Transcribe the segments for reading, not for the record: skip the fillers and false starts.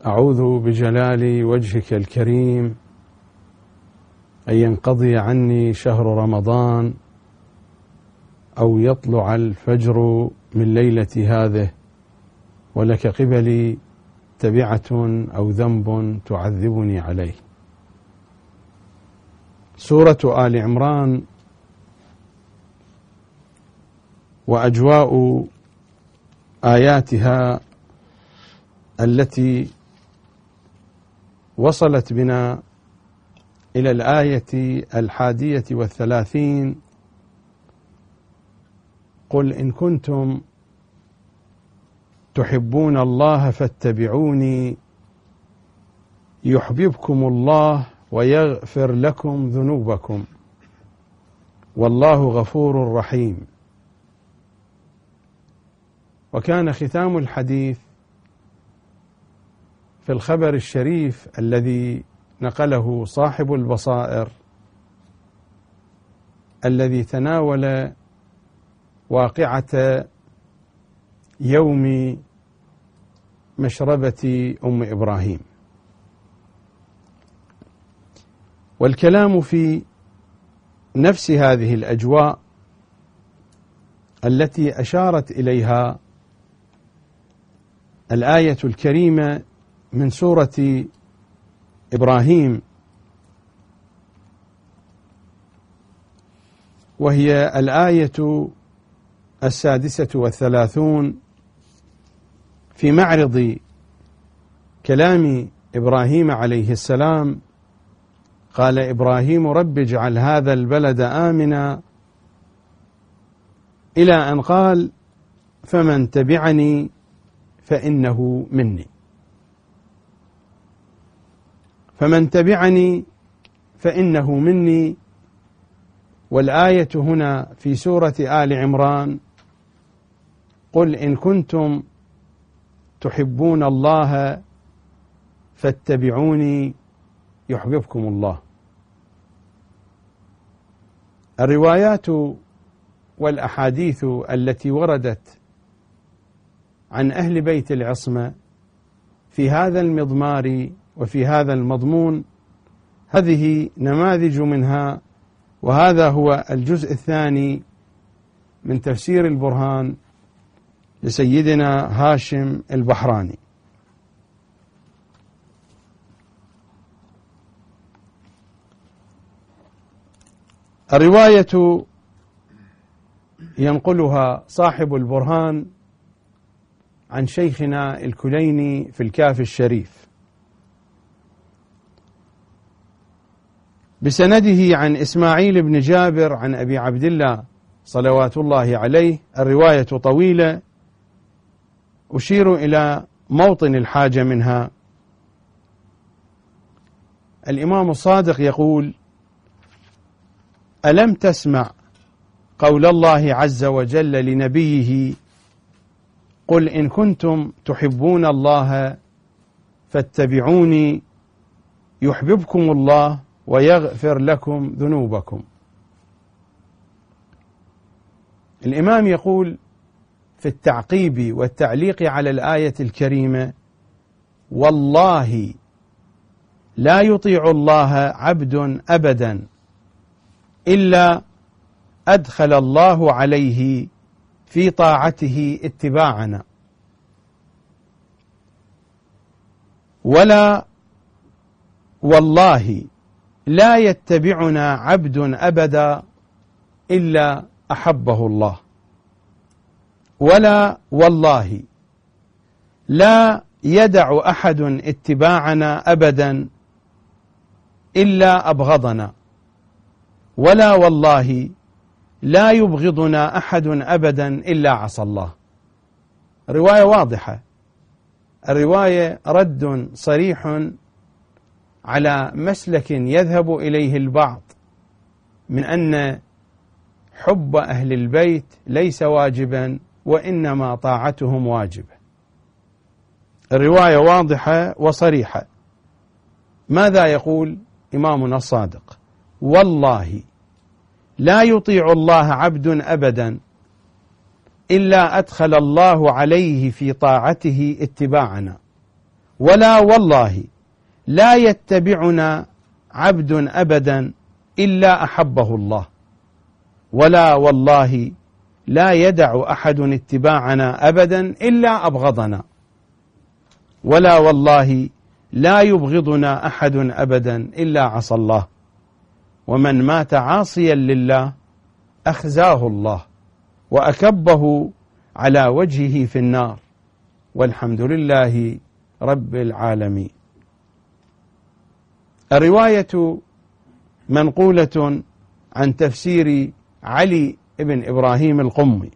أعوذ بجلال وجهك الكريم أن ينقضي عني شهر رمضان أو يطلع الفجر من ليلة هذه ولك قبلي تبعة أو ذنب تعذبني عليه. سورة آل عمران وأجواء آياتها التي وصلت بنا إلى الآية 31. قل إن كنتم تحبون الله فاتبعوني يحببكم الله ويغفر لكم ذنوبكم والله غفور رحيم. وكان ختام الحديث في الخبر الشريف الذي نقله صاحب البصائر الذي تناول واقعة يوم مشربة أم إبراهيم، والكلام في نفس هذه الأجواء التي أشارت إليها الآية الكريمة من سورة إبراهيم، وهي الآية 36 في معرض كلام إبراهيم عليه السلام. قال إبراهيم رب اجعل هذا البلد آمنا إلى أن قال فمن تبعني فإنه مني. فمن تبعني فإنه مني، والآية هنا في سورة آل عمران قل إن كنتم تحبون الله فاتبعوني يحببكم الله. الروايات والأحاديث التي وردت عن أهل بيت العصمة في هذا المضمار وفي هذا المضمون هذه نماذج منها، وهذا هو الجزء الثاني من تفسير البرهان لسيدنا هاشم البحراني. الرواية ينقلها صاحب البرهان عن شيخنا الكليني في الكافي الشريف بسنده عن إسماعيل بن جابر عن أبي عبد الله صلوات الله عليه. الرواية طويلة أشير إلى موطن الحاجة منها. الإمام الصادق يقول: ألم تسمع قول الله عز وجل لنبيه قل إن كنتم تحبون الله فاتبعوني يحببكم الله ويغفر لكم ذنوبكم. الإمام يقول في التعقيب والتعليق على الآية الكريمة: والله لا يطيع الله عبد أبدا إلا أدخل الله عليه في طاعته اتباعنا، ولا والله لا يتبعنا عبد أبدا إلا أحبه الله، ولا والله لا يدع أحد اتباعنا أبدا إلا أبغضنا، ولا والله لا يبغضنا أحد أبدا إلا عصى الله. رواية واضحة، الرواية رد صريح على مسلك يذهب إليه البعض من أن حب أهل البيت ليس واجبا وإنما طاعتهم واجبة. الرواية واضحة وصريحة. ماذا يقول إمامنا الصادق؟ والله لا يطيع الله عبد أبدا إلا أدخل الله عليه في طاعته اتباعنا، ولا والله لا يتبعنا عبد أبدا إلا أحبه الله، ولا والله لا يدع أحد اتباعنا أبدا إلا أبغضنا، ولا والله لا يبغضنا أحد أبدا إلا عصى الله، ومن مات عاصيا لله أخزاه الله وأكبه على وجهه في النار، والحمد لله رب العالمين. الرواية منقولة عن تفسير علي بن إبراهيم القمي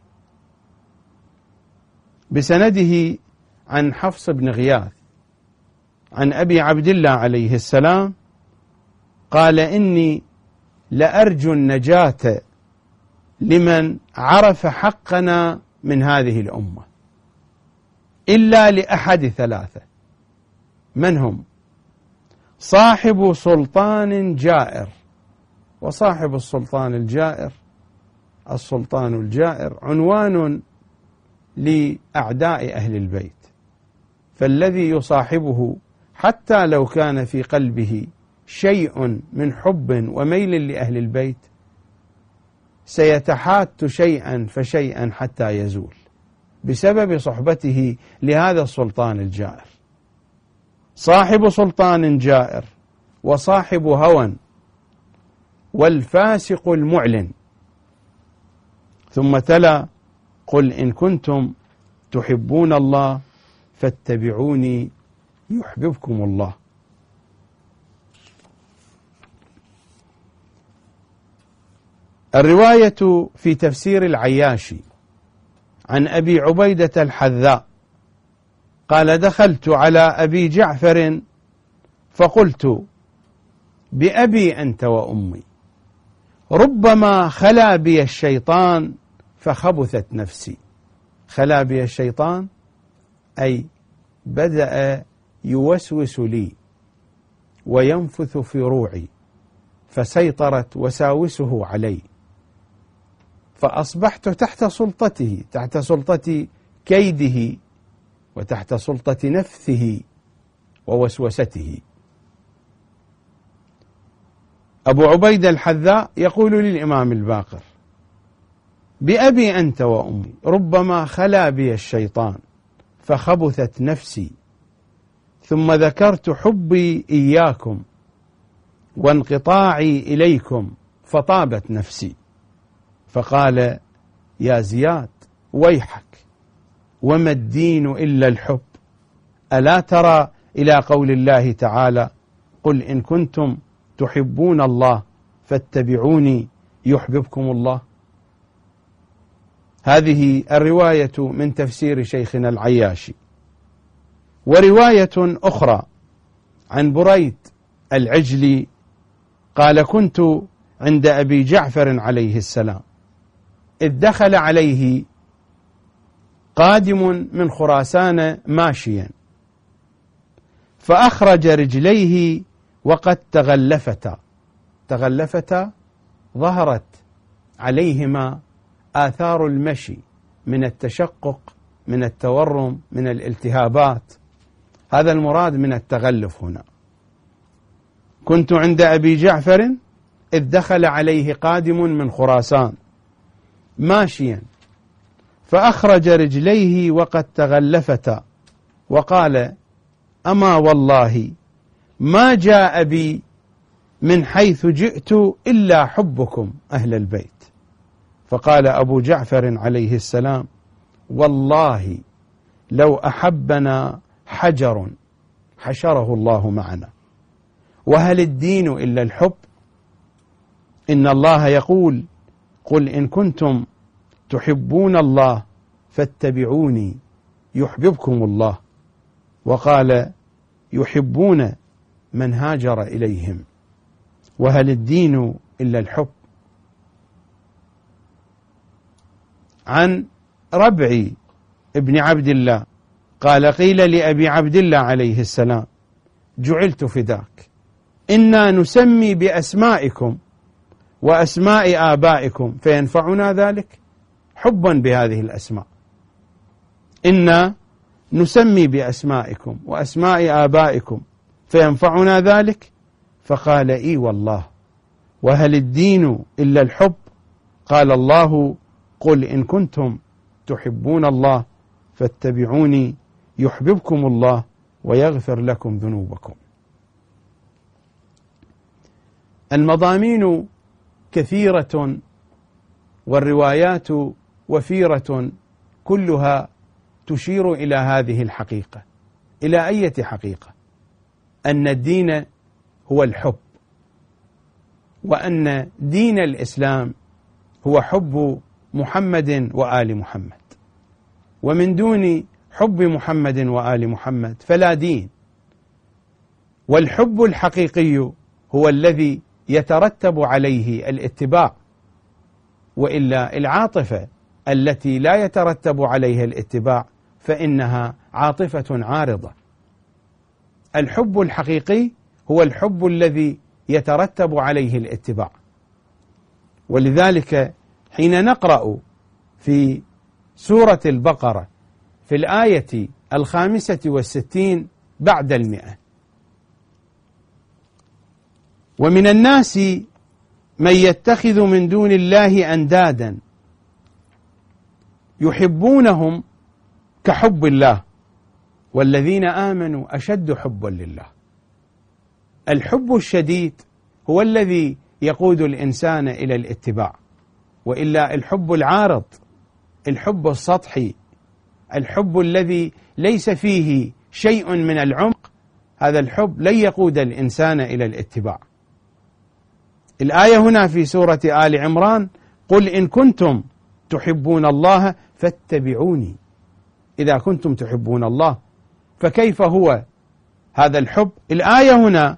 بسنده عن حفص بن غياث عن أبي عبد الله عليه السلام قال: إني لأرجو النجاة لمن عرف حقنا من هذه الأمة إلا لأحد ثلاثة. من هم؟ صاحب سلطان جائر. وصاحب السلطان الجائر، السلطان الجائر عنوان لأعداء أهل البيت، فالذي يصاحبه حتى لو كان في قلبه شيء من حب وميل لأهل البيت سيتحات شيئا فشيئا حتى يزول بسبب صحبته لهذا السلطان الجائر. صاحب سلطان جائر وصاحب هوى والفاسق المعلن. ثم تلا: قل إن كنتم تحبون الله فاتبعوني يحببكم الله. الرواية في تفسير العياشي عن أبي عبيدة الحذاء قال: دخلت على أبي جعفر فقلت: بأبي أنت وأمي، ربما خلا بي الشيطان فخبثت نفسي. خلا بي الشيطان أي بدأ يوسوس لي وينفث في روعي، فسيطرت وساوسه علي، فأصبحت تحت سلطته، تحت سلطة كيده وتحت سلطة نفثه ووسوسته. أبو عبيدة الحذاء يقول للإمام الباقر: بأبي أنت وأمي، ربما خلا بي الشيطان فخبثت نفسي، ثم ذكرت حبي إياكم وانقطاعي إليكم فطابت نفسي. فقال: يا زياد ويحك، وما الدين إلا الحب؟ ألا ترى إلى قول الله تعالى: قل إن كنتم تحبون الله فاتبعوني يحببكم الله. هذه الرواية من تفسير شيخنا العياشي. ورواية أخرى عن بريد العجلي قال: كنت عند أبي جعفر عليه السلام إذ دخل عليه قادم من خراسان ماشيا، فأخرج رجليه وقد تغلفتا ظهرت عليهما آثار المشي من التشقق، من التورم، من الالتهابات. هذا المراد من التغلف هنا. كنت عند أبي جعفر إذ دخل عليه قادم من خراسان ماشيا، فأخرج رجليه وقد تغلفتا، وقال: أما والله ما جاء بي من حيث جئت إلا حبكم أهل البيت. فقال أبو جعفر عليه السلام: والله لو أحبنا حجر حشره الله معنا، وهل الدين إلا الحب؟ إن الله يقول: قل إن كنتم تحبون الله فاتبعوني يحببكم الله. وقال: يحبون من هاجر إليهم، وهل الدين إلا الحب؟ عن ربعي ابن عبد الله قال: قيل لأبي عبد الله عليه السلام: جعلت فداك، إنا نسمي بأسمائكم وأسماء آبائكم فينفعنا ذلك؟ حبا بهذه الأسماء. إنا نسمي بأسمائكم وأسماء آبائكم فينفعنا ذلك؟ فقال إي والله، وهل الدين إلا الحب؟ قال الله قل إن كنتم تحبون الله فاتبعوني يحببكم الله ويغفر لكم ذنوبكم. المضامين كثيرة والروايات وفيرة، كلها تشير إلى هذه الحقيقة. إلى أي حقيقة؟ أن الدين هو الحب، وأن دين الإسلام هو حب محمد وآل محمد، ومن دون حب محمد وآل محمد فلا دين. والحب الحقيقي هو الذي يترتب عليه الاتباع، وإلا العاطفة التي لا يترتب عليها الاتباع فإنها عاطفة عارضة. الحب الحقيقي هو الحب الذي يترتب عليه الاتباع. ولذلك حين نقرأ في سورة البقرة في الآية 65 بعد 100: ومن الناس من يتخذ من دون الله أندادا يحبونهم كحب الله والذين آمنوا أشد حبا لله. الحب الشديد هو الذي يقود الإنسان إلى الاتباع، وإلا الحب العارض، الحب السطحي، الحب الذي ليس فيه شيء من العمق، هذا الحب لن يقود الإنسان إلى الاتباع. الآية هنا في سورة آل عمران: قل إن كنتم تحبون الله فاتبعوني. إذا كنتم تحبون الله فكيف هو هذا الحب؟ الآية هنا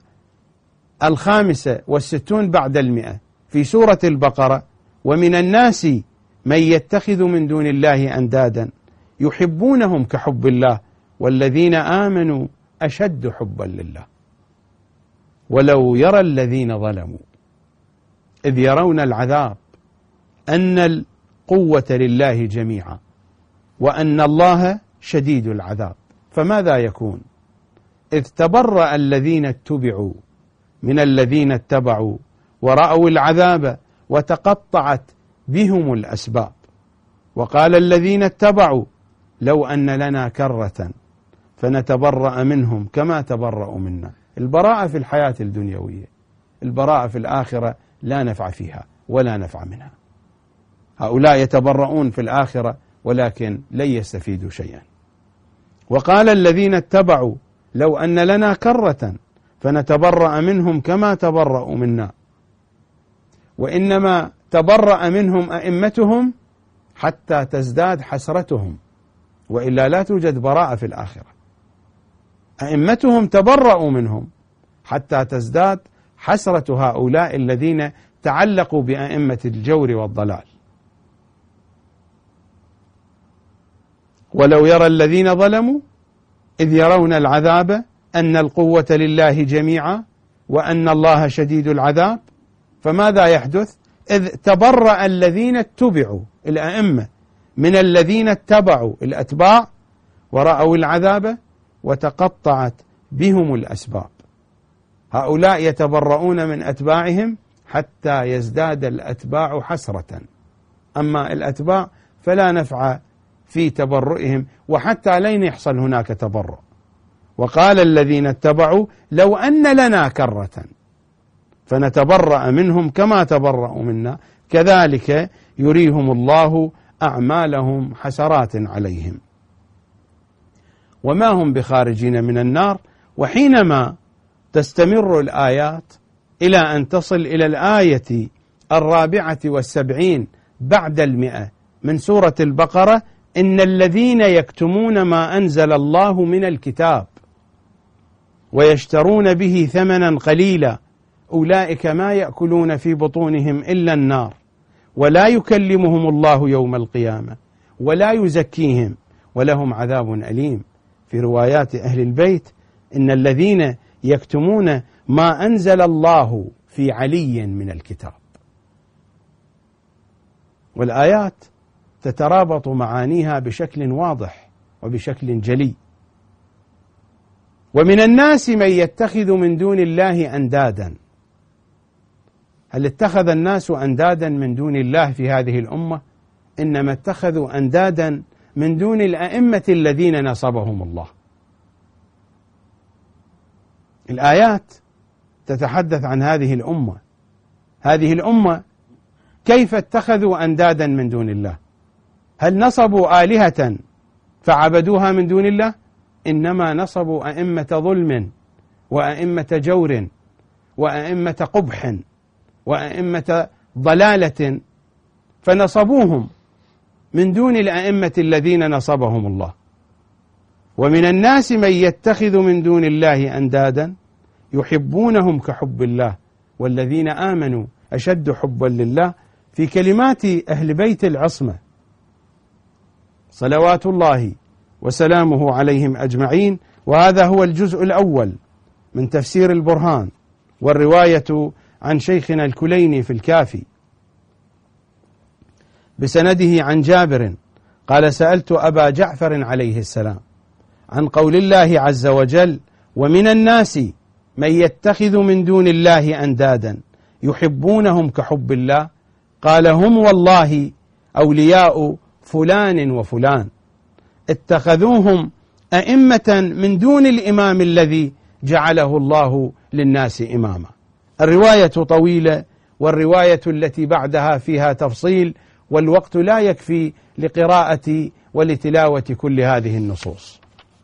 65 بعد 100 في سورة البقرة: ومن الناس من يتخذ من دون الله أندادا يحبونهم كحب الله والذين آمنوا أشد حبا لله. ولو يرى الذين ظلموا إذ يرون العذاب أن القوة لله جميعا وأن الله شديد العذاب، فماذا يكون؟ إذ تبرأ الذين اتبعوا من الذين اتبعوا ورأوا العذاب وتقطعت بهم الأسباب، وقال الذين اتبعوا لو أن لنا كرة فنتبرأ منهم كما تبرأوا منا. البراءة في الحياة الدنيوية، البراءة في الآخرة لا نفع فيها ولا نفع منها. هؤلاء يتبرؤون في الآخرة ولكن لن يستفيدوا شيئا. وقال الذين اتبعوا لو أن لنا كرة فنتبرأ منهم كما تبرأوا منا. وإنما تبرأ منهم أئمتهم حتى تزداد حسرتهم، وإلا لا توجد براءة في الآخرة. أئمتهم تبرأوا منهم حتى تزداد حسرة هؤلاء الذين تعلقوا بأئمة الجور والضلال. ولو يرى الذين ظلموا إذ يرون العذاب أن القوة لله جميعا وأن الله شديد العذاب، فماذا يحدث؟ إذ تبرأ الذين اتبعوا الأئمة من الذين اتبعوا الأتباع ورأوا العذاب وتقطعت بهم الأسباب. هؤلاء يتبرؤون من أتباعهم حتى يزداد الأتباع حسرة، أما الأتباع فلا نفع في تبرؤهم، وحتى لن يحصل هناك تبرؤ. وقال الذين اتبعوا لو أن لنا كرة فنتبرأ منهم كما تبرأوا منا كذلك يريهم الله أعمالهم حسرات عليهم وما هم بخارجين من النار. وحينما تستمر الآيات إلى أن تصل إلى الآية 74 بعد 100 من سورة البقرة: إن الذين يكتمون ما أنزل الله من الكتاب ويشترون به ثمنا قليلا أولئك ما يأكلون في بطونهم إلا النار ولا يكلمهم الله يوم القيامة ولا يزكيهم ولهم عذاب أليم. في روايات أهل البيت: إن الذين يكتمون ما أنزل الله في علي من الكتاب. والآيات تترابط معانيها بشكل واضح، وبشكل جلي. ومن الناس من يتخذ من دون الله أندادا. هل اتخذ الناس أندادا من دون الله في هذه الأمة؟ إنما اتخذوا أندادا من دون الأئمة الذين نصبهم الله. الآيات تتحدث عن هذه الأمة. هذه الأمة كيف اتخذوا أندادا من دون الله؟ هل نصبوا آلهة فعبدوها من دون الله؟ إنما نصبوا أئمة ظلم وأئمة جور وأئمة قبح وأئمة ضلالة، فنصبوهم من دون الأئمة الذين نصبهم الله. ومن الناس من يتخذ من دون الله أندادا يحبونهم كحب الله والذين آمنوا أشد حبا لله، في كلمات أهل بيت العصمة صلوات الله وسلامه عليهم أجمعين. وهذا هو الجزء الأول من تفسير البرهان، والرواية عن شيخنا الكليني في الكافي بسنده عن جابر قال: سألت أبا جعفر عليه السلام عن قول الله عز وجل: ومن الناس من يتخذ من دون الله أندادا يحبونهم كحب الله، قال: هم والله أولياء فلان وفلان، اتخذوهم أئمة من دون الإمام الذي جعله الله للناس إماما. الرواية طويلة، والرواية التي بعدها فيها تفصيل، والوقت لا يكفي لقراءة ولتلاوة كل هذه النصوص.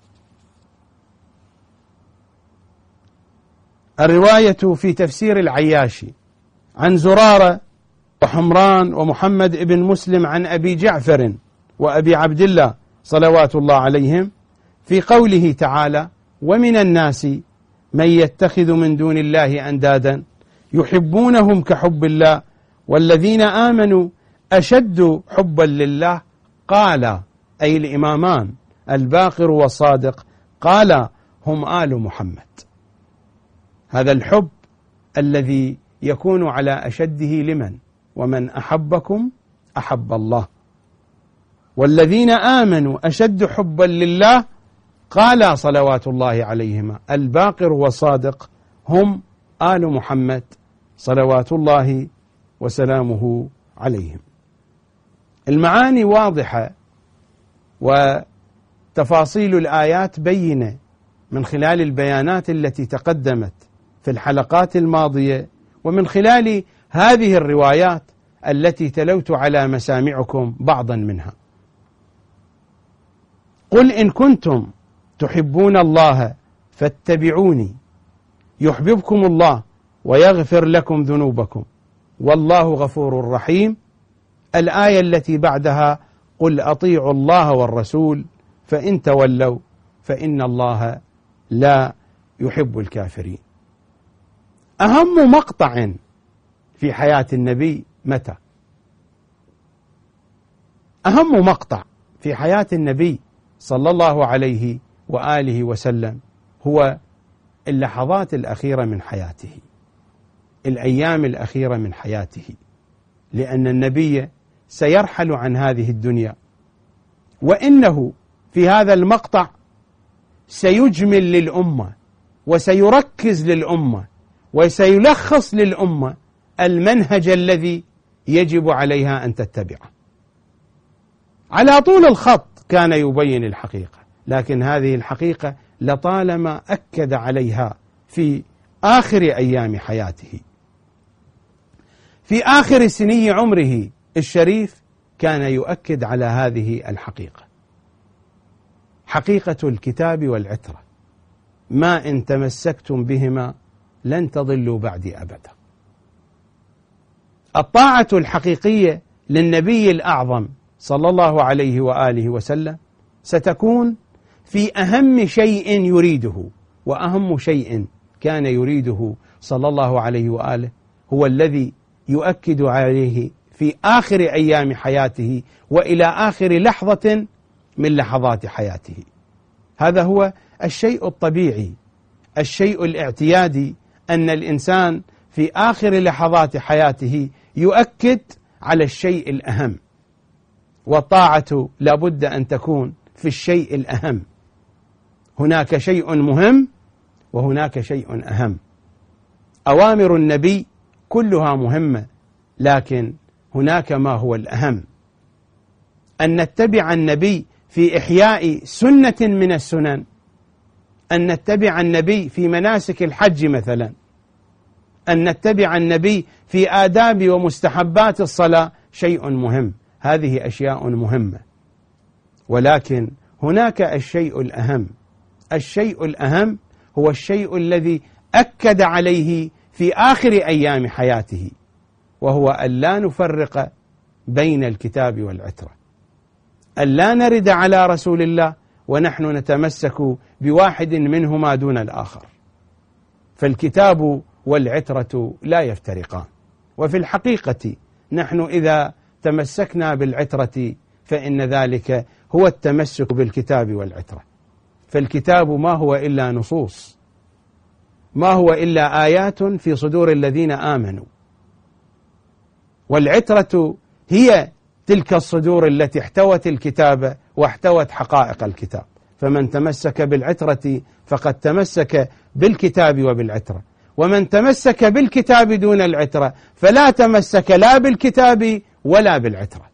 الرواية في تفسير العياشي عن زرارة وحمران ومحمد بن مسلم عن أبي جعفر وأبي عبد الله صلوات الله عليهم في قوله تعالى: ومن الناس من يتخذ من دون الله أندادا يحبونهم كحب الله والذين آمنوا أشد حبا لله، قال أي الإمامان الباقر والصادق، قال: هم آل محمد. هذا الحب الذي يكون على أشده لمن؟ ومن أحبكم أحب الله. والذين آمنوا أشد حبا لله، قال صلوات الله عليهما الباقر والصادق، هم آل محمد صلوات الله وسلامه عليهم. المعاني واضحة وتفاصيل الآيات بينة من خلال البيانات التي تقدمت في الحلقات الماضية، ومن خلال هذه الروايات التي تلوت على مسامعكم بعضا منها. قل إن كنتم تحبون الله فاتبعوني يحببكم الله ويغفر لكم ذنوبكم والله غفور رحيم. الآية التي بعدها: قل أطيعوا الله والرسول فإن تولوا فإن الله لا يحب الكافرين. أهم مقطع في حياة النبي متى؟ أهم مقطع في حياة النبي صلى الله عليه وآله وسلم هو اللحظات الأخيرة من حياته، الأيام الأخيرة من حياته، لأن النبي سيرحل عن هذه الدنيا، وإنه في هذا المقطع سيجمل للأمة وسيركز للأمة وسيلخص للأمة المنهج الذي يجب عليها أن تتبعه. على طول الخط كان يبين الحقيقة، لكن هذه الحقيقة لطالما أكد عليها في آخر أيام حياته. في آخر سني عمره الشريف كان يؤكد على هذه الحقيقة، حقيقة الكتاب والعترة: ما إن تمسكتم بهما لن تضلوا بعدي أبدا. الطاعة الحقيقية للنبي الأعظم صلى الله عليه وآله وسلم ستكون في أهم شيء يريده، وأهم شيء كان يريده صلى الله عليه وآله هو الذي يؤكد عليه في آخر أيام حياته وإلى آخر لحظة من لحظات حياته. هذا هو الشيء الطبيعي، الشيء الاعتيادي، أن الإنسان في آخر لحظات حياته يؤكد على الشيء الأهم. والطاعة لابد أن تكون في الشيء الأهم. هناك شيء مهم وهناك شيء أهم. أوامر النبي كلها مهمة، لكن هناك ما هو الأهم، أن نتبع النبي في إحياء سنة من السنن، أن نتبع النبي في مناسك الحج مثلا، أن نتبع النبي في آداب ومستحبات الصلاة شيء مهم. هذه أشياء مهمة، ولكن هناك الشيء الأهم. الشيء الأهم هو الشيء الذي أكد عليه في آخر أيام حياته، وهو أن لا نفرق بين الكتاب والعترة، أن لا نرد على رسول الله ونحن نتمسك بواحد منهما دون الآخر. فالكتاب والعترة لا يفترقان، وفي الحقيقة نحن إذا تمسكنا بالعترة فإن ذلك هو التمسك بالكتاب والعترة. فالكتاب ما هو إلا نصوص، ما هو إلا آيات في صدور الذين آمنوا، والعترة هي تلك الصدور التي احتوت الكتاب واحتوت حقائق الكتاب. فمن تمسك بالعترة فقد تمسك بالكتاب وبالعترة، ومن تمسك بالكتاب دون العترة فلا تمسك لا بالكتاب ولا بالعترة.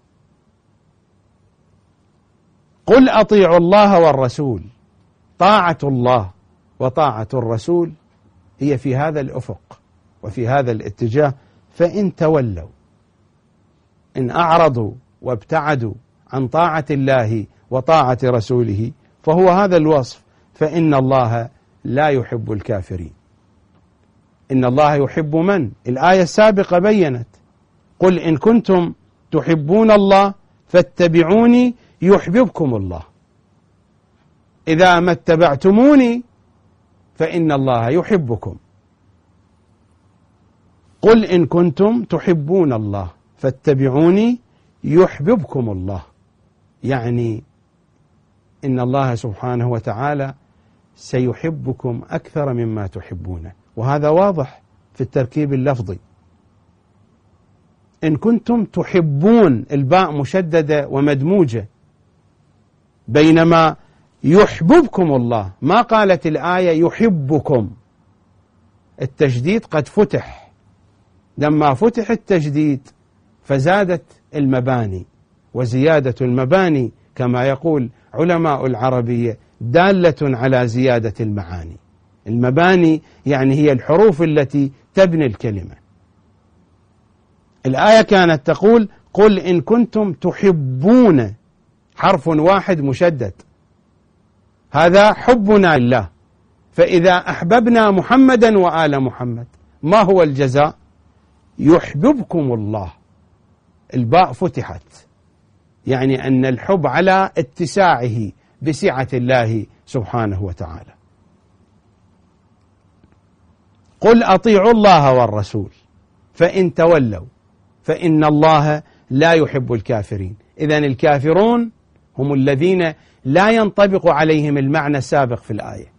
قل أطيعوا الله والرسول. طاعة الله وطاعة الرسول هي في هذا الأفق وفي هذا الاتجاه. فإن تولوا، إن أعرضوا وابتعدوا عن طاعة الله وطاعة رسوله، فهو هذا الوصف. فإن الله لا يحب الكافرين. إن الله يحب من؟ الآية السابقة بيّنت: قل إن كنتم تحبون الله فاتبعوني يحببكم الله. إذا ما اتبعتموني فإن الله يحبكم. قل إن كنتم تحبون الله فاتبعوني يحببكم الله، يعني إن الله سبحانه وتعالى سيحبكم أكثر مما تحبونه، وهذا واضح في التركيب اللفظي. إن كنتم تحبون، الباء مشددة ومدموجة، بينما يحببكم الله ما قالت الآية يحبكم. التجديد قد فتح، لما فتح التجديد فزادت المباني، وزيادة المباني كما يقول علماء العربية دالة على زيادة المعاني. المباني يعني هي الحروف التي تبني الكلمة. الآية كانت تقول قل إن كنتم تحبون، حرف واحد مشدد، هذا حبنا لله. فإذا أحببنا محمدا وآل محمد ما هو الجزاء؟ يحببكم الله. الباء فتحت، يعني أن الحب على اتساعه بسعة الله سبحانه وتعالى. قل أطيعوا الله والرسول فإن تولوا فإن الله لا يحب الكافرين. إذن الكافرون هم الذين لا ينطبق عليهم المعنى السابق في الآية.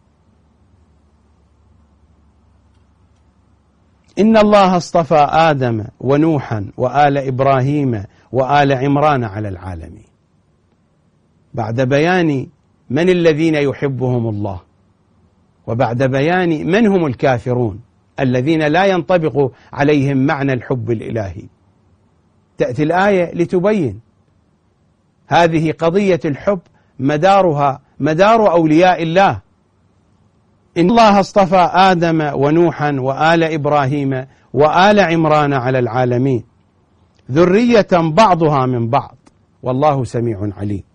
إن الله اصطفى آدم ونوحا وآل إبراهيم وآل عمران على العالمين، بعد بيان من الذين يحبهم الله، وبعد بيان من هم الكافرون الذين لا ينطبق عليهم معنى الحب الإلهي، تأتي الآية لتبين هذه قضية الحب مدارها مدار أولياء الله. إن الله اصطفى آدم ونوحا وآل إبراهيم وآل عمران على العالمين ذرية بعضها من بعض والله سميع عليم.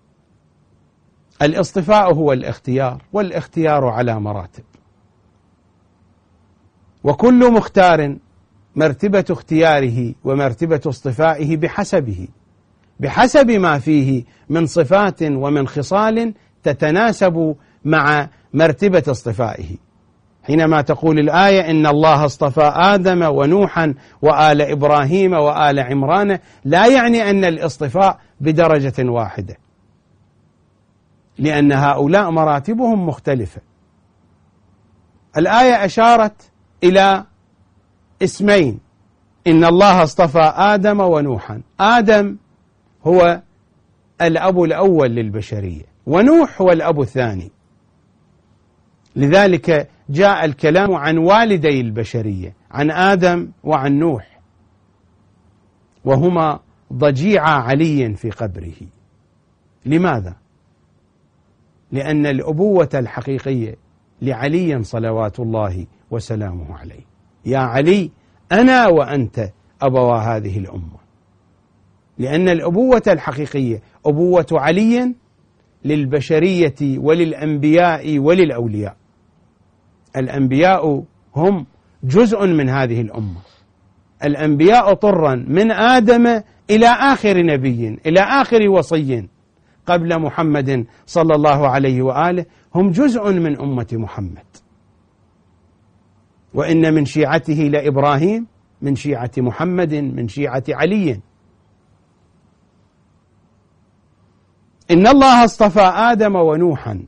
الاصطفاء هو الاختيار، والاختيار على مراتب، وكل مختار مرتبة اختياره ومرتبة اصطفائه بحسب ما فيه من صفات ومن خصال تتناسب مع مرتبة اصطفائه. حينما تقول الآية إن الله اصطفى آدم ونوحا وآل إبراهيم وآل عمران، لا يعني أن الاصطفاء بدرجة واحدة، لأن هؤلاء مراتبهم مختلفة. الآية أشارت إلى اسمين: إن الله اصطفى آدم ونوحا. آدم هو الأب الأول للبشرية، ونوح هو الأب الثاني. لذلك جاء الكلام عن والدي البشرية، عن آدم وعن نوح، وهما ضجيعا علي في قبره. لماذا؟ لأن الأبوة الحقيقية لعلي صلوات الله وسلامه عليه. يا علي أنا وأنت أبوا هذه الأمة، لأن الأبوة الحقيقية أبوة علي للبشرية وللأنبياء وللأولياء. الأنبياء هم جزء من هذه الأمة، الأنبياء طرا من آدم إلى آخر نبي، إلى آخر وصي قبل محمد صلى الله عليه وآله، هم جزء من أمة محمد. وإن من شيعته لإبراهيم، من شيعة محمد، من شيعة علي. إن الله اصطفى آدم ونوحا،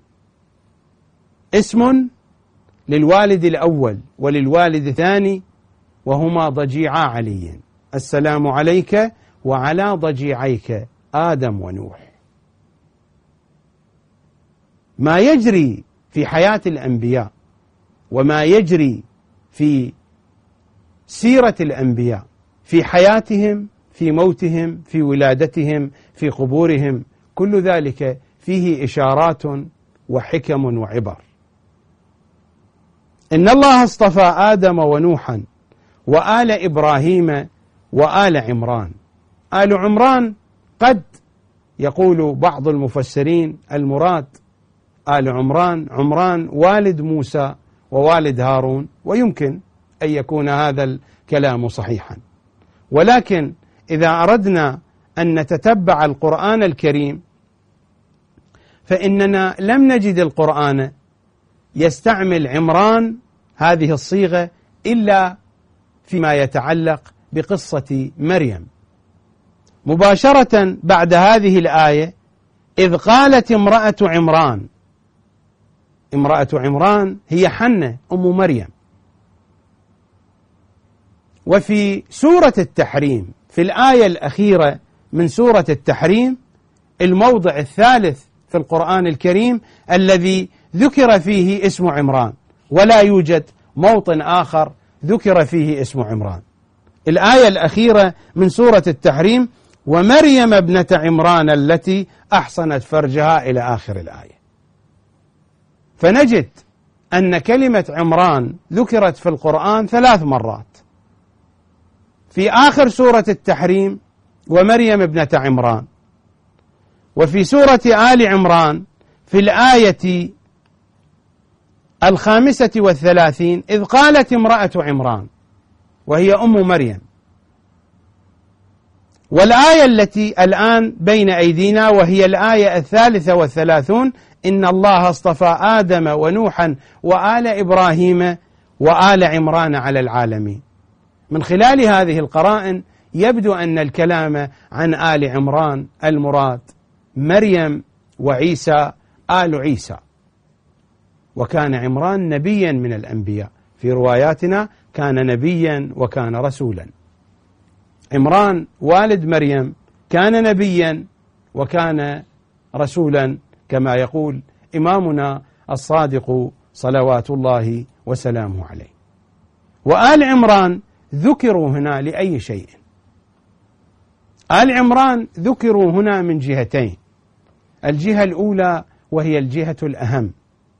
اسم للوالد الأول وللوالد الثاني، وهما ضجيعا علي. السلام عليك وعلى ضجيعيك آدم ونوح. ما يجري في حياة الأنبياء وما يجري في سيرة الأنبياء، في حياتهم، في موتهم، في ولادتهم، في قبورهم، كل ذلك فيه إشارات وحكم وعبر. إن الله اصطفى آدم ونوحا وآل إبراهيم وآل عمران. آل عمران قد يقول بعض المفسرين المراد آل عمران والد موسى ووالد هارون، ويمكن أن يكون هذا الكلام صحيحا، ولكن إذا أردنا أن نتتبع القرآن الكريم فإننا لم نجد القرآن يستعمل عمران هذه الصيغة إلا فيما يتعلق بقصة مريم. مباشرة بعد هذه الآية إذ قالت امرأة عمران. امرأة عمران هي حنة أم مريم. وفي سورة التحريم في الآية الأخيرة من سورة التحريم، الموضع الثالث في القرآن الكريم الذي ذكر فيه اسم عمران، ولا يوجد موطن آخر ذكر فيه اسم عمران. الآية الأخيرة من سورة التحريم: ومريم ابنة عمران التي أحصنت فرجها، إلى آخر الآية. فنجد أن كلمة عمران ذكرت في القرآن 3 مرات، في آخر سورة التحريم ومريم ابنة عمران، وفي سورة آل عمران في الآية 35 إذ قالت امرأة عمران، وهي أم مريم. والآية التي الآن بين أيدينا وهي الآية 33 إن الله اصطفى آدم ونوحا وآل إبراهيم وآل عمران على العالمين. من خلال هذه القرائن يبدو أن الكلام عن آل عمران المراد مريم وعيسى، آل عيسى. وكان عمران نبيا من الأنبياء، في رواياتنا كان نبيا وكان رسولا. عمران والد مريم كان نبيا وكان رسولا، كما يقول إمامنا الصادق صلوات الله وسلامه عليه. وآل عمران ذكروا هنا لأي شيء؟ آل عمران ذكروا هنا من جهتين. الجهة الأولى وهي الجهة الأهم.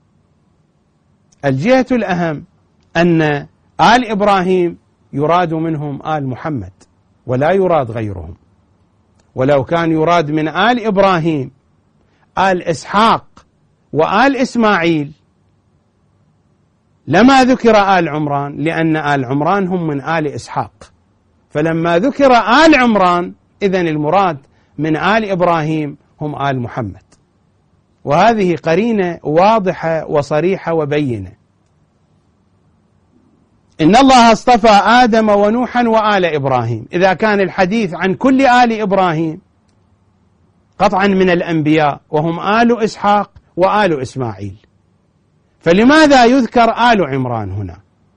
الجهة الأهم أن آل إبراهيم يراد منهم آل محمد ولا يراد غيرهم. ولو كان يراد من آل إبراهيم آل إسحاق وآل إسماعيل لما ذكر آل عمران، لأن آل عمران هم من آل إسحاق. فلما ذكر آل عمران إذن المراد من آل إبراهيم هم آل محمد. وهذه قرينة واضحة وصريحة وبينة. إن الله اصطفى آدم ونوحا وآل إبراهيم. إذا كان الحديث عن كل آل إبراهيم قطعا من الأنبياء وهم آل إسحاق وآل إسماعيل، فلماذا يذكر آل عمران هنا؟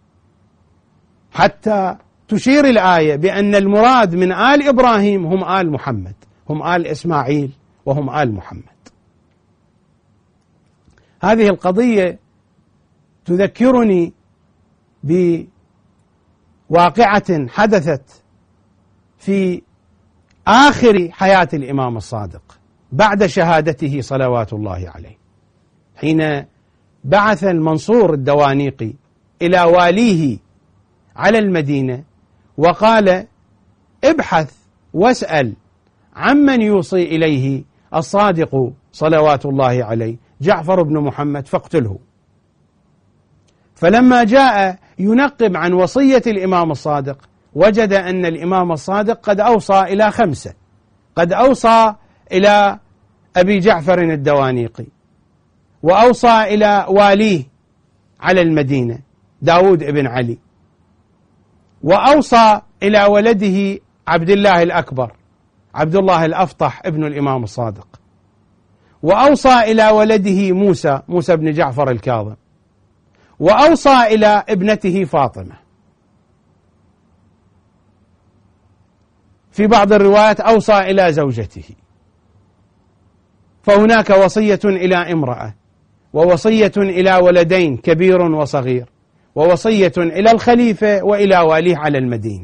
حتى تشير الآية بأن المراد من آل إبراهيم هم آل محمد، هم آل إسماعيل وهم آل محمد. هذه القضية تذكرني بواقعة حدثت في آخر حياة الإمام الصادق بعد شهادته صلوات الله عليه، حين بعث المنصور الدوانيقي إلى واليه على المدينة وقال: ابحث واسأل عمن يوصي إليه الصادق صلوات الله عليه جعفر بن محمد فاقتله. فلما جاء ينقب عن وصية الإمام الصادق وجد أن الإمام الصادق قد أوصى إلى 5، قد أوصى إلى أبي جعفر الدوانيقي، وأوصى إلى واليه على المدينة داود بن علي، وأوصى إلى ولده عبد الله الأكبر عبد الله الأفطح ابن الإمام الصادق، وأوصى إلى ولده موسى بن جعفر الكاظم، وأوصى إلى ابنته فاطمة. في بعض الروايات أوصى إلى زوجته. فهناك وصية إلى امرأة، ووصية إلى ولدين كبير وصغير، ووصية إلى الخليفة وإلى واليه على المدينة.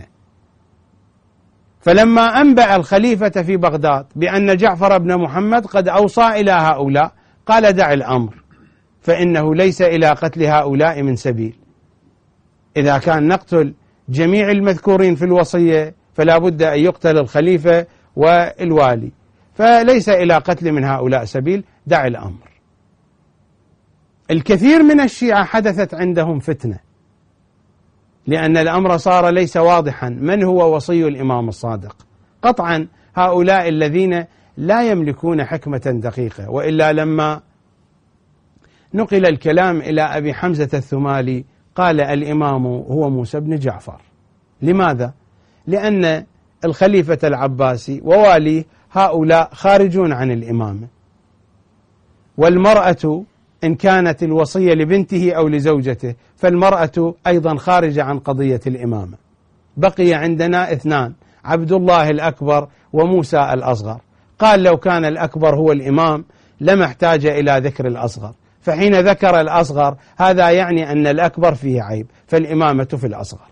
فلما أنبأ الخليفة في بغداد بأن جعفر بن محمد قد أوصى إلى هؤلاء قال: دع الأمر، فإنه ليس إلى قتل هؤلاء من سبيل. إذا كان نقتل جميع المذكورين في الوصية فلا بد أن يقتل الخليفة والوالي، فليس إلى قتل من هؤلاء سبيل، دع الأمر. الكثير من الشيعة حدثت عندهم فتنة، لأن الأمر صار ليس واضحا من هو وصي الإمام الصادق. قطعا هؤلاء الذين لا يملكون حكمة دقيقة، وإلا لما نقل الكلام إلى أبي حمزة الثمالي قال: الإمام هو موسى بن جعفر. لماذا؟ لأن الخليفة العباسي وواليه هؤلاء خارجون عن الإمامة، والمرأة إن كانت الوصية لبنته أو لزوجته فالمرأة أيضا خارجة عن قضية الإمامة. بقي عندنا 2، عبد الله الأكبر وموسى الأصغر. قال: لو كان الأكبر هو الإمام لما احتاج إلى ذكر الأصغر، فحين ذكر الأصغر هذا يعني أن الأكبر فيه عيب، فالإمامة في الأصغر.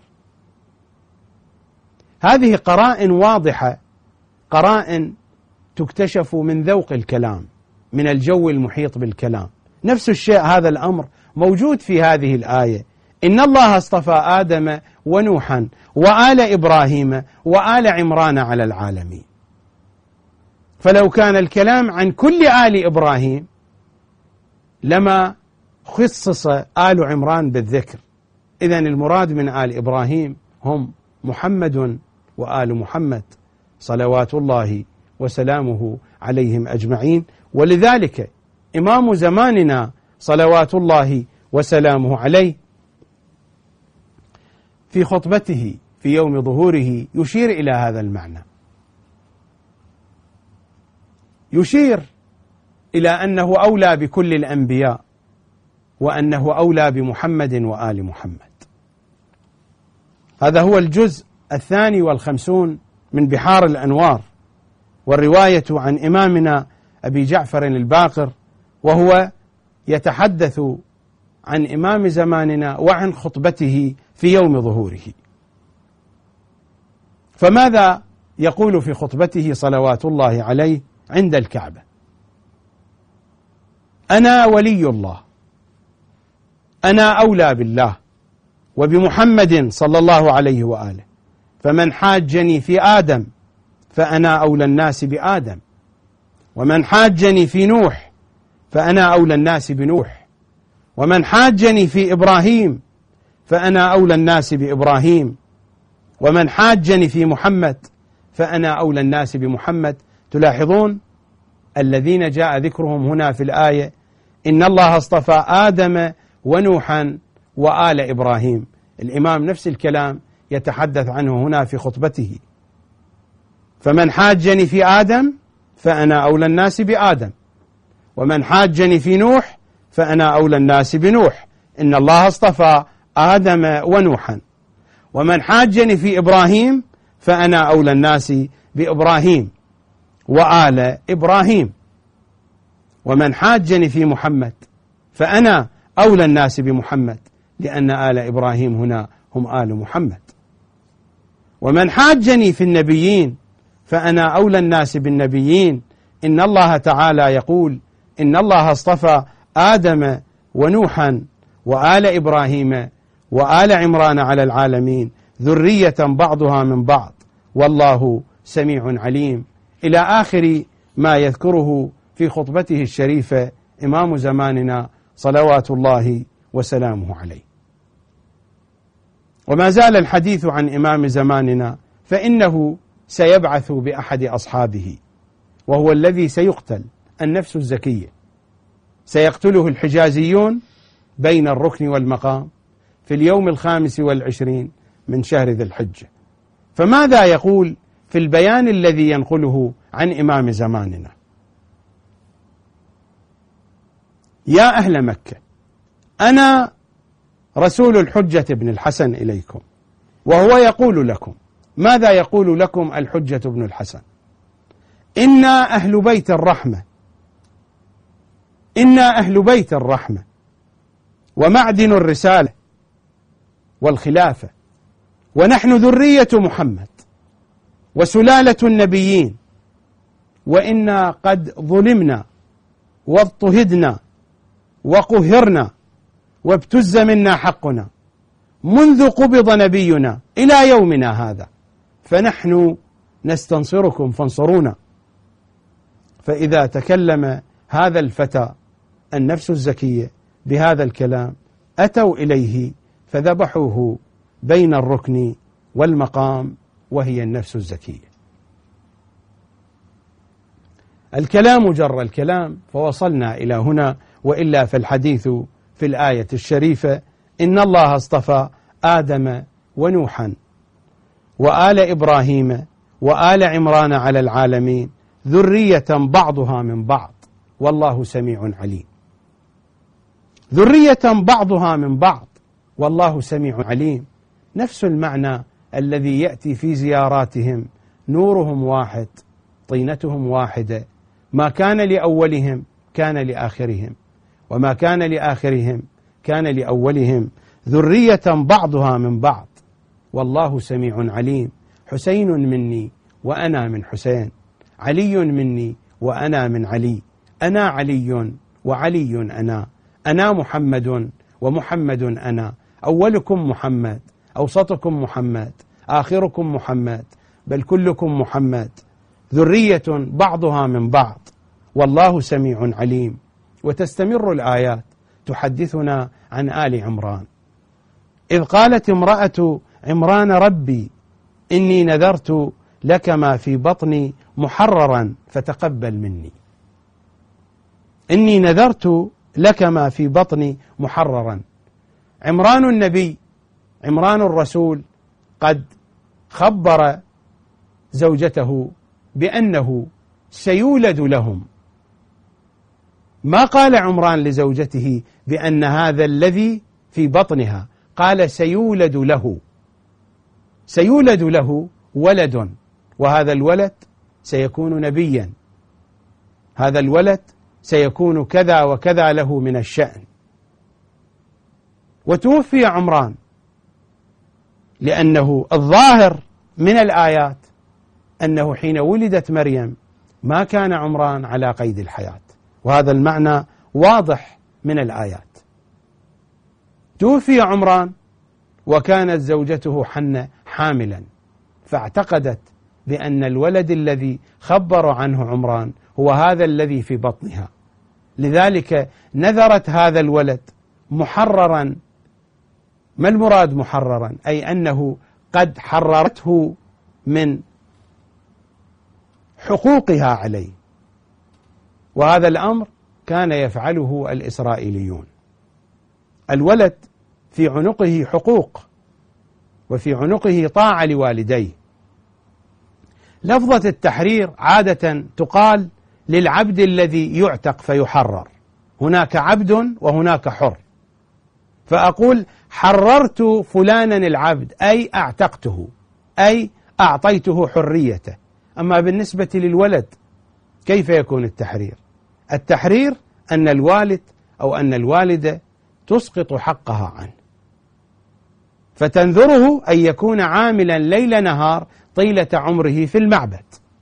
هذه قرائن واضحة، قرائن تكتشف من ذوق الكلام، من الجو المحيط بالكلام. نفس الشيء هذا الأمر موجود في هذه الآية: إن الله اصطفى آدم ونوحا وآل إبراهيم وآل عمران على العالمين. فلو كان الكلام عن كل آل إبراهيم لما خصص آل عمران بالذكر. إذن المراد من آل إبراهيم هم محمد وآل محمد صلوات الله وسلامه عليهم أجمعين. ولذلك إمام زماننا صلوات الله وسلامه عليه في خطبته في يوم ظهوره يشير إلى هذا المعنى، يشير إلى أنه أولى بكل الأنبياء، وأنه أولى بمحمد وآل محمد. هذا هو الجزء 52 من بحار الأنوار، والرواية عن إمامنا أبي جعفر الباقر، وهو يتحدث عن إمام زماننا وعن خطبته في يوم ظهوره. فماذا يقول في خطبته صلوات الله عليه عند الكعبة؟ أنا ولي الله، أنا أولى بالله وبمحمد صلى الله عليه وآله، فمن حاجني في آدم فأنا أولى الناس بآدم، ومن حاجني في نوح فأنا أولى الناس بنوح، ومن حاجني في إبراهيم فأنا أولى الناس بإبراهيم، ومن حاجني في محمد فأنا أولى الناس بمحمد. تلاحظون الذين جاء ذكرهم هنا في الآية: إن الله اصطفى آدم ونوحا وآل إبراهيم. الإمام نفس الكلام يتحدث عنه هنا في خطبته: فمن حاجني في آدم فأنا أولى الناس بآدم، ومن حاجني في نوح فأنا أولى الناس بنوح. إن الله اصطفى آدم ونوحا. ومن حاجني في إبراهيم فأنا أولى الناس بإبراهيم وآل إبراهيم. ومن حاجني في محمد فأنا أولى الناس بمحمد، لأن آل إبراهيم هنا هم آل محمد. ومن حاجني في النبيين فأنا أولى الناس بالنبيين. إن الله تعالى يقول: إن الله اصطفى آدم ونوحا وآل إبراهيم وآل عمران على العالمين ذرية بعضها من بعض والله سميع عليم، إلى آخر ما يذكره في خطبته الشريفة إمام زماننا صلوات الله وسلامه عليه. وما زال الحديث عن إمام زماننا، فإنه سيبعث بأحد أصحابه، وهو الذي سيقتل، النفس الزكية. سيقتله الحجازيون بين الركن والمقام في اليوم 25 من شهر ذي الحجة. فماذا يقول في البيان الذي ينقله عن إمام زماننا؟ يا أهل مكة، أنا رسول الحجة بن الحسن إليكم. وهو يقول لكم، ماذا يقول لكم الحجة بن الحسن؟ إنا أهل بيت الرحمة، إنا أهل بيت الرحمة ومعدن الرسالة والخلافة، ونحن ذرية محمد وسلالة النبيين، وإنا قد ظلمنا واضطهدنا وقهرنا وابتز منا حقنا منذ قبض نبينا إلى يومنا هذا، فنحن نستنصركم فانصرونا. فإذا تكلم هذا الفتى النفس الزكية بهذا الكلام أتوا إليه فذبحوه بين الركن والمقام، وهي النفس الزكية. الكلام جر الكلام، فوصلنا إلى هنا، وإلا فالحديث في الآية الشريفة: إن الله اصطفى آدم ونوحا وآل إبراهيم وآل عمران على العالمين ذرية بعضها من بعض والله سميع عليم. ذرية بعضها من بعض والله سميع عليم، نفس المعنى الذي يأتي في زياراتهم. نورهم واحد، طينتهم واحدة، ما كان لأولهم كان لآخرهم، وما كان لآخرهم كان لأولهم، ذرية بعضها من بعض والله سميع عليم. حسين مني وأنا من حسين، علي مني وأنا من علي، أنا علي وعلي أنا محمد ومحمد أنا، أولكم محمد، أوسطكم محمد، آخركم محمد، بل كلكم محمد، ذرية بعضها من بعض والله سميع عليم. وتستمر الآيات تحدثنا عن آل عمران، إذ قالت امرأة عمران: ربي إني نذرت لك ما في بطني محررا فتقبل مني. إني نذرت لك ما في بطني محررا. عمران النبي، عمران الرسول، قد خبر زوجته بأنه سيولد لهم. ما قال عمران لزوجته بأن هذا الذي في بطنها، قال سيولد له، سيولد له ولد، وهذا الولد سيكون نبيا، هذا الولد سيكون كذا وكذا له من الشأن. وتوفي عمران، لأنه الظاهر من الآيات أنه حين ولدت مريم ما كان عمران على قيد الحياة، وهذا المعنى واضح من الآيات. توفي عمران وكانت زوجته حنة حاملا، فاعتقدت بأن الولد الذي خبر عنه عمران هو هذا الذي في بطنها، لذلك نذرت هذا الولد محررا. ما المراد محررا؟ أي أنه قد حررته من حقوقها عليه، وهذا الأمر كان يفعله الإسرائيليون. الولد في عنقه حقوق، وفي عنقه طاعة لوالديه. لفظة التحرير عادة تقال للعبد الذي يعتق فيحرر، هناك عبد وهناك حر، فأقول حررت فلانا العبد أي أعتقته، أي أعطيته حريته. أما بالنسبة للولد كيف يكون التحرير؟ التحرير أن الوالد أو أن الوالدة تسقط حقها عنه، فتنذره أن يكون عاملا ليل نهار طيلة عمره في المعبد.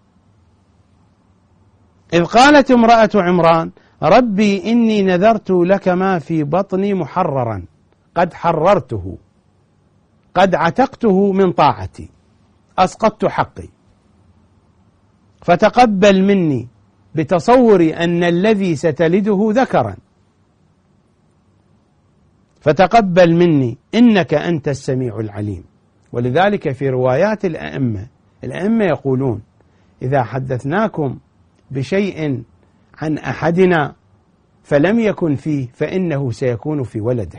إذ قالت امرأة عمران ربي إني نذرت لك ما في بطني محررا قد حررته قد عتقته من طاعتي أسقطت حقي فتقبل مني بتصور أن الذي ستلده ذكرا فتقبل مني إنك أنت السميع العليم. ولذلك في روايات الأئمة يقولون إذا حدثناكم بشيء عن أحدنا فلم يكن فيه فإنه سيكون في ولده.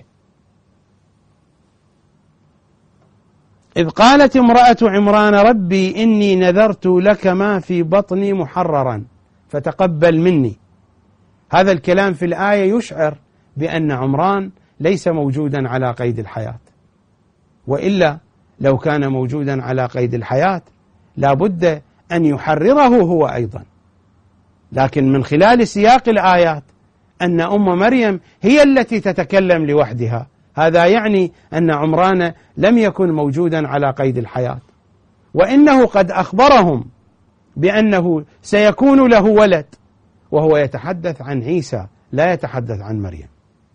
إذ قالت امرأة عمران ربي إني نذرت لك ما في بطني محررا فتقبل مني. هذا الكلام في الآية يشعر بأن عمران ليس موجودا على قيد الحياة، وإلا لو كان موجودا على قيد الحياة لا بد أن يحرره هو أيضا. لكن من خلال سياق الآيات أن أم مريم هي التي تتكلم لوحدها، هذا يعني أن عمران لم يكن موجودا على قيد الحياة، وإنه قد أخبرهم بأنه سيكون له ولد، وهو يتحدث عن عيسى لا يتحدث عن مريم.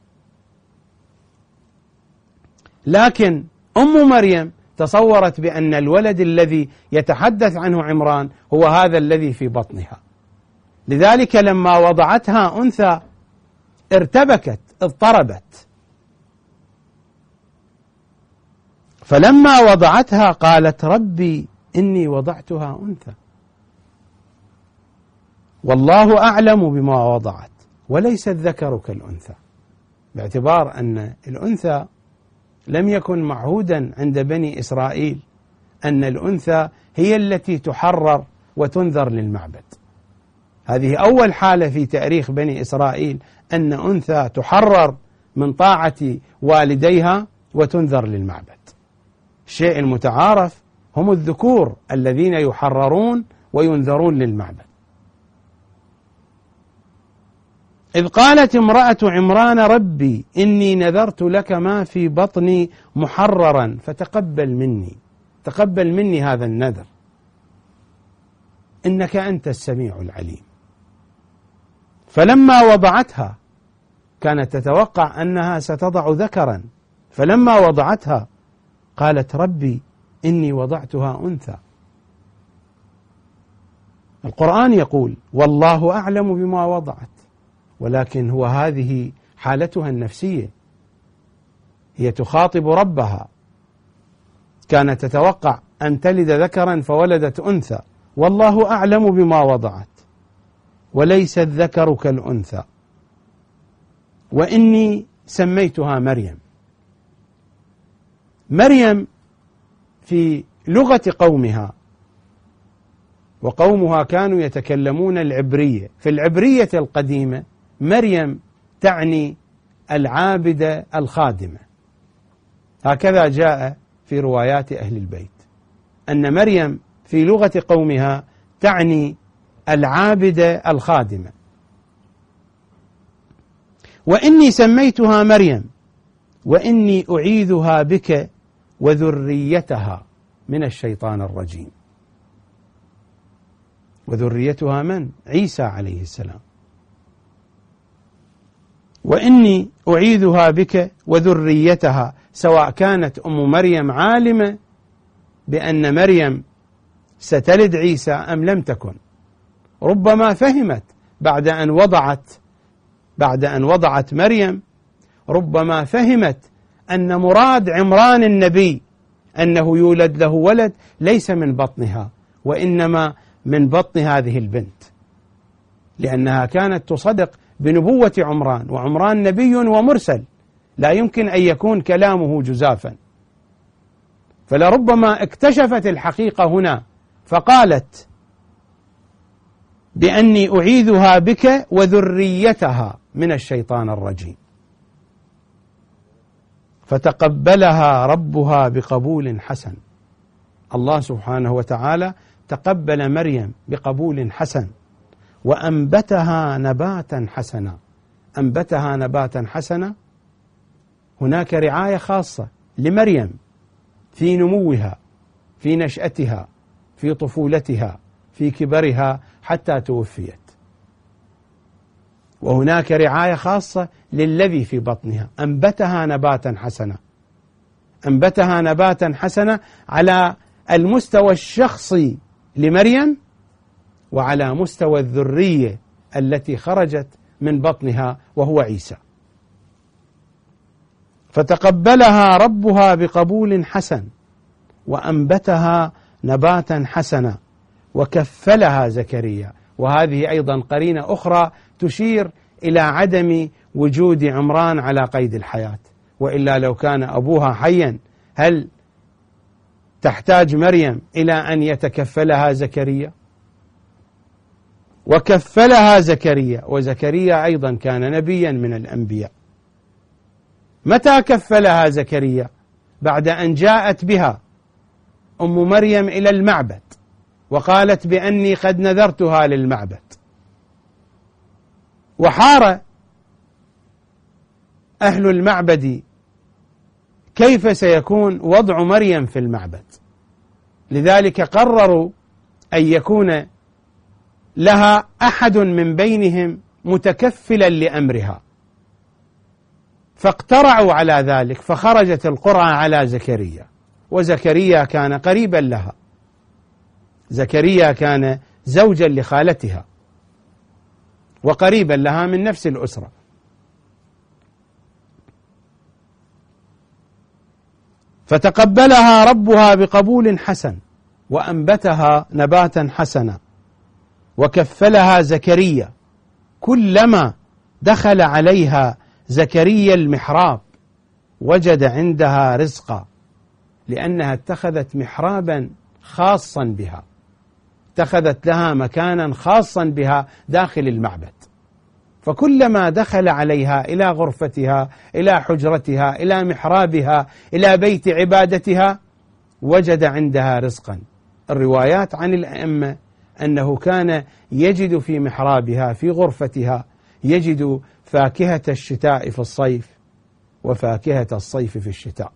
لكن أم مريم تصورت بأن الولد الذي يتحدث عنه عمران هو هذا الذي في بطنها، لذلك لما وضعتها أنثى ارتبكت اضطربت، فلما وضعتها قالت ربي إني وضعتها أنثى والله أعلم بما وضعت وليس الذكر كالأنثى، باعتبار أن الأنثى لم يكن معهودا عند بني إسرائيل أن الأنثى هي التي تحرر وتنذر للمعبد. هذه أول حالة في تاريخ بني إسرائيل أن أنثى تحرر من طاعة والديها وتنذر للمعبد. الشيء المتعارف هم الذكور الذين يحررون وينذرون للمعبد. إذ قالت امرأة عمران ربي إني نذرت لك ما في بطني محررا فتقبل مني، تقبل مني هذا النذر إنك أنت السميع العليم. فلما وضعتها كانت تتوقع أنها ستضع ذكرا، فلما وضعتها قالت ربي إني وضعتها أنثى. القرآن يقول والله أعلم بما وضعت، ولكن هو هذه حالتها النفسية، هي تخاطب ربها، كانت تتوقع أن تلد ذكرا فولدت أنثى، والله أعلم بما وضعت وليس الذكر كالأنثى وإني سميتها مريم. مريم في لغة قومها، وقومها كانوا يتكلمون العبرية، في العبرية القديمة مريم تعني العابدة الخادمة، هكذا جاء في روايات أهل البيت أن مريم في لغة قومها تعني العابدة الخادمة. وإني سميتها مريم وإني أعيذها بك وذريتها من الشيطان الرجيم. وذريتها من؟ عيسى عليه السلام. وإني أعيذها بك وذريتها، سواء كانت أم مريم عالمة بأن مريم ستلد عيسى أم لم تكن، ربما فهمت بعد أن وضعت مريم، ربما فهمت أن مراد عمران النبي أنه يولد له ولد ليس من بطنها وإنما من بطن هذه البنت، لأنها كانت تصدق بنبوة عمران، وعمران نبي ومرسل لا يمكن أن يكون كلامه جزافا، فلربما اكتشفت الحقيقة هنا فقالت بأني أعيذها بك وذريتها من الشيطان الرجيم، فتقبلها ربها بقبول حسن. الله سبحانه وتعالى تقبل مريم بقبول حسن وأنبتها نباتا حسنا، أنبتها نباتا حسنا، هناك رعاية خاصة لمريم في نموها، في نشأتها، في طفولتها، في كبرها حتى توفيت. وهناك رعاية خاصة للذي في بطنها، أنبتها نباتا حسنا، أنبتها نباتا حسنا على المستوى الشخصي لمريم وعلى مستوى الذرية التي خرجت من بطنها وهو عيسى. فتقبلها ربها بقبول حسن وأنبتها نباتا حسنا وكفلها زكريا. وهذه أيضا قرينة أخرى تشير إلى عدم وجود عمران على قيد الحياة، وإلا لو كان أبوها حيا هل تحتاج مريم إلى أن يتكفلها زكريا؟ وكفلها زكريا، وزكريا أيضا كان نبيا من الأنبياء. متى كفلها زكريا؟ بعد أن جاءت بها أم مريم إلى المعبد وقالت بأني قد نذرتها للمعبد، وحار أهل المعبد كيف سيكون وضع مريم في المعبد، لذلك قرروا أن يكون لها أحد من بينهم متكفلا لأمرها، فاقترعوا على ذلك، فخرجت القرعة على زكريا، وزكريا كان قريبا لها، زكريا كان زوجا لخالتها وقريبا لها من نفس الأسرة. فتقبلها ربها بقبول حسن وأنبتها نباتا حسنا وكفلها زكريا. كلما دخل عليها زكريا المحراب وجد عندها رزقا، لأنها اتخذت محرابا خاصا بها، اتخذت لها مكانا خاصا بها داخل المعبد، فكلما دخل عليها إلى غرفتها، إلى حجرتها، إلى محرابها، إلى بيت عبادتها، وجد عندها رزقا. الروايات عن الأئمة أنه كان يجد في محرابها في غرفتها يجد فاكهة الشتاء في الصيف وفاكهة الصيف في الشتاء.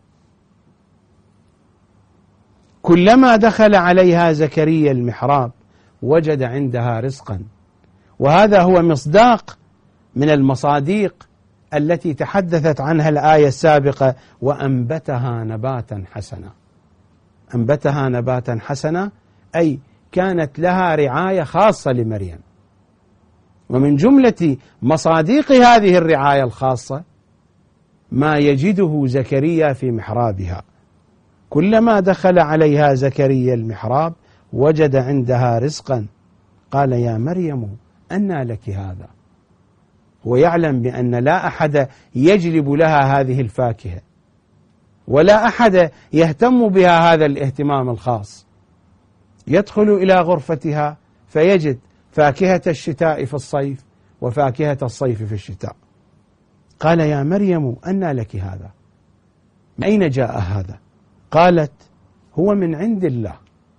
كلما دخل عليها زكريا المحراب وجد عندها رزقا. وهذا هو مصداق من المصاديق التي تحدثت عنها الآية السابقة: وأنبتها نباتا حسنا. أنبتها نباتا حسنا أي كانت لها رعاية خاصة لمريم. ومن جملة مصاديق هذه الرعاية الخاصة ما يجده زكريا في محرابها. كلما دخل عليها زكريا المحراب وجد عندها رزقا، قال: يا مريم أنى لك هذا؟ هو يعلم بأن لا أحد يجلب لها هذه الفاكهة ولا أحد يهتم بها هذا الاهتمام الخاص. يدخل إلى غرفتها فيجد فاكهة الشتاء في الصيف وفاكهة الصيف في الشتاء. قال: يا مريم أنى لك هذا؟ من أين جاء هذا؟ قالت: هو من عند الله.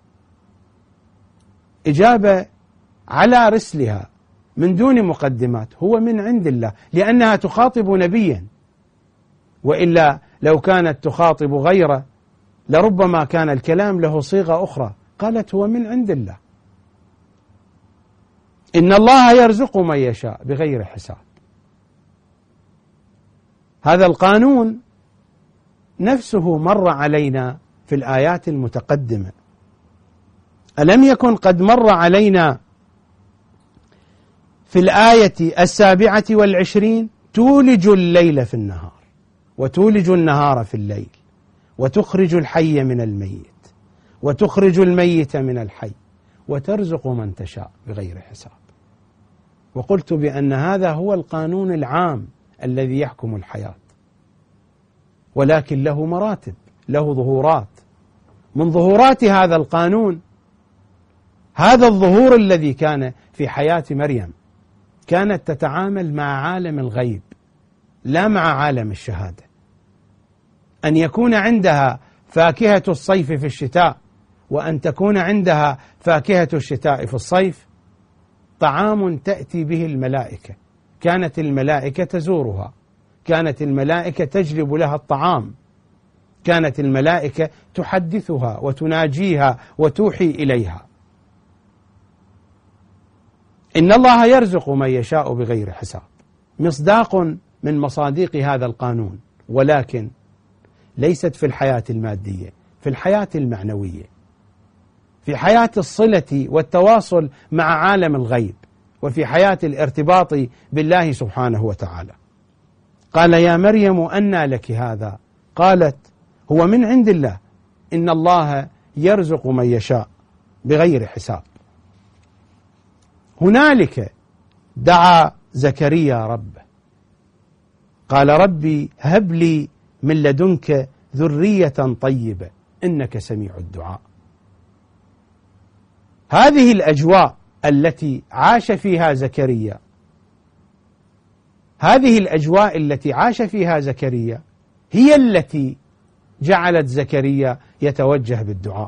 إجابة على رسلها من دون مقدمات، هو من عند الله، لأنها تخاطب نبيا، وإلا لو كانت تخاطب غيره لربما كان الكلام له صيغة أخرى. قالت: هو من عند الله، إن الله يرزق من يشاء بغير حساب. هذا القانون نفسه مر علينا في الآيات المتقدمة. ألم يكن قد مر علينا في الآية 27: تولج الليل في النهار وتولج النهار في الليل وتخرج الحي من الميت وتخرج الميت من الحي وترزق من تشاء بغير حساب. وقلت بأن هذا هو القانون العام الذي يحكم الحياة، ولكن له مراتب، له ظهورات. من ظهورات هذا القانون هذا الظهور الذي كان في حياة مريم، كانت تتعامل مع عالم الغيب لا مع عالم الشهادة. أن يكون عندها فاكهة الصيف في الشتاء وأن تكون عندها فاكهة الشتاء في الصيف طعام تأتي به الملائكة كانت الملائكة تزورها، كانت الملائكة تجلب لها الطعام، كانت الملائكة تحدثها وتناجيها وتوحي إليها. إن الله يرزق من يشاء بغير حساب، مصداق من مصاديق هذا القانون، ولكن ليست في الحياة المادية، في الحياة المعنوية، في حياة الصلة والتواصل مع عالم الغيب، وفي حياة الارتباط بالله سبحانه وتعالى. قال يا مريم أنى لك هذا؟ قالت هو من عند الله، إن الله يرزق من يشاء بغير حساب. هنالك دعا زكريا ربه، قال ربي هب لي من لدنك ذرية طيبة إنك سميع الدعاء. هذه الأجواء التي عاش فيها زكريا، هذه الأجواء التي عاش فيها زكريا هي التي جعلت زكريا يتوجه بالدعاء.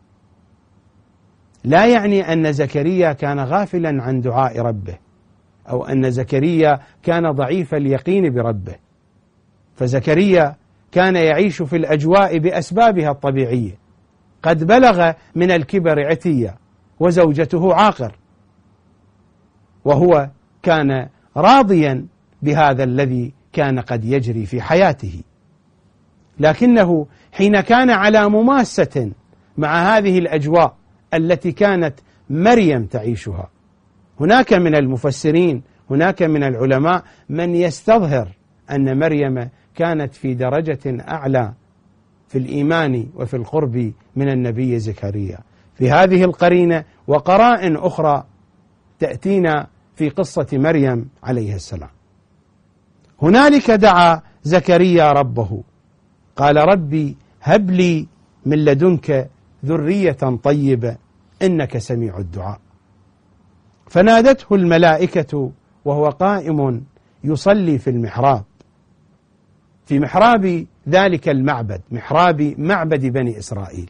لا يعني أن زكريا كان غافلا عن دعاء ربه، أو أن زكريا كان ضعيف اليقين بربه، فزكريا كان يعيش في الأجواء بأسبابها الطبيعية، قد بلغ من الكبر عتيا وزوجته عاقر، وهو كان راضيا بهذا الذي كان قد يجري في حياته، لكنه حين كان على مماسة مع هذه الأجواء التي كانت مريم تعيشها، هناك من المفسرين، هناك من العلماء من يستظهر أن مريم كانت في درجة أعلى في الإيمان وفي القرب من النبي زكريا، في هذه القرينة وقرائن أخرى تأتينا في قصة مريم عليه السلام. هنالك دعا زكريا ربه، قال ربي هب لي من لدنك ذرية طيبة إنك سميع الدعاء. فنادته الملائكة وهو قائم يصلي في المحراب، في محراب ذلك المعبد، محراب معبد بني إسرائيل.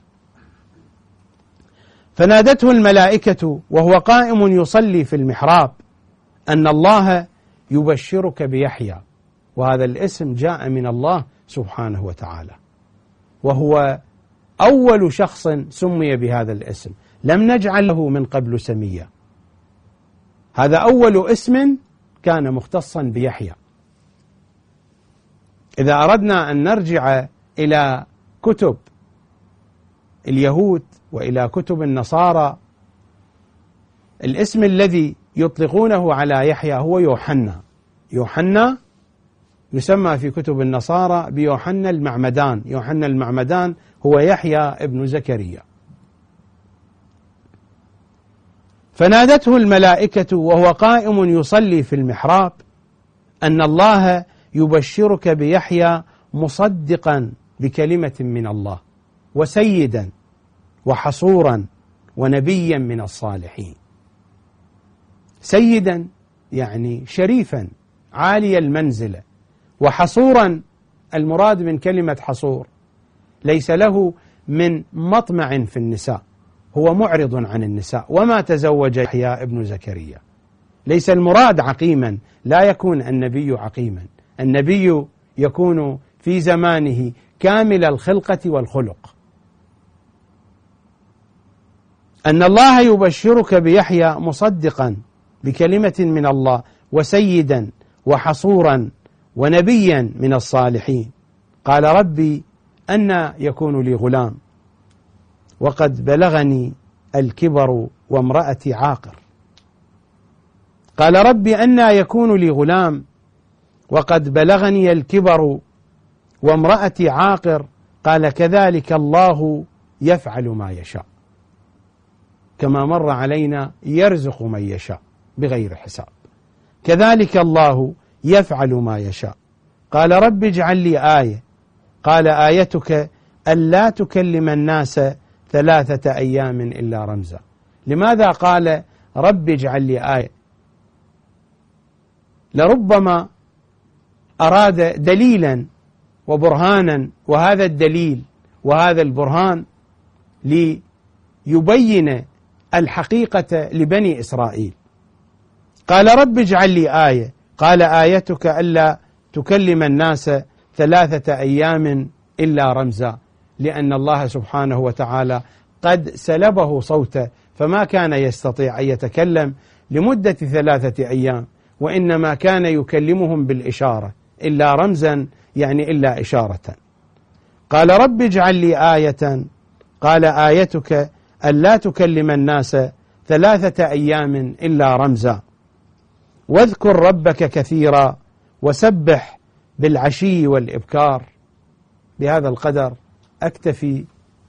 فنادته الملائكة وهو قائم يصلي في المحراب أن الله يبشرك بيحيى، وهذا الاسم جاء من الله سبحانه وتعالى، وهو أول شخص سمي بهذا الاسم، لم نجعل له من قبل سميا، هذا أول اسم كان مختصا بيحيى. إذا أردنا أن نرجع إلى كتب اليهود وإلى كتب النصارى، الاسم الذي يطلقونه على يحيى هو يوحنا. يوحنا يسمى في كتب النصارى بيوحنا المعمدان، يوحنا المعمدان هو يحيى ابن زكريا. فنادته الملائكة وهو قائم يصلي في المحراب أن الله يبشرك بيحيى مصدقا بكلمة من الله وسيدا وحصورا ونبيا من الصالحين. سيدا يعني شريفا عالي المنزلة، وحصورا المراد من كلمة حصور ليس له من مطمع في النساء، هو معرض عن النساء وما تزوج يحيى ابن زكريا. ليس المراد عقيما، لا يكون النبي عقيما، النبي يكون في زمانه كامل الخلقة والخلق. أن الله يبشرك بيحيى مصدقا بكلمة من الله وسيدا وحصورا ونبيا من الصالحين. قال ربي أنى يكون لي غلام وقد بلغني الكبر وامرأتي عاقر. قال ربي أنى يكون لي غلام وقد بلغني الكبر وامرأتي عاقر. قال كذلك الله يفعل ما يشاء، كما مر علينا يرزق من يشاء بغير حساب، كذلك الله يفعل ما يشاء. قال رب اجعل لي آية. قال آيتك ألا تكلم الناس 3 أيام إلا رمزا. لماذا قال رب اجعل لي آية؟ لربما أراد دليلا وبرهانا، وهذا الدليل وهذا البرهان ليبين الحقيقة لبني إسرائيل. قال رب اجعل لي آية قال آيتك ألا تكلم الناس 3 أيام إلا رمزا، لأن الله سبحانه وتعالى قد سلبه صوته فما كان يستطيع أن يتكلم لمدة 3 أيام، وإنما كان يكلمهم بالإشارة، إلا رمزا يعني إلا إشارة. قال رب اجعل لي آية، قال آيتك ألا تكلم الناس 3 أيام إلا رمزا، واذكر ربك كثيرا وسبح بالعشي والإبكار. بهذا القدر أكتفي،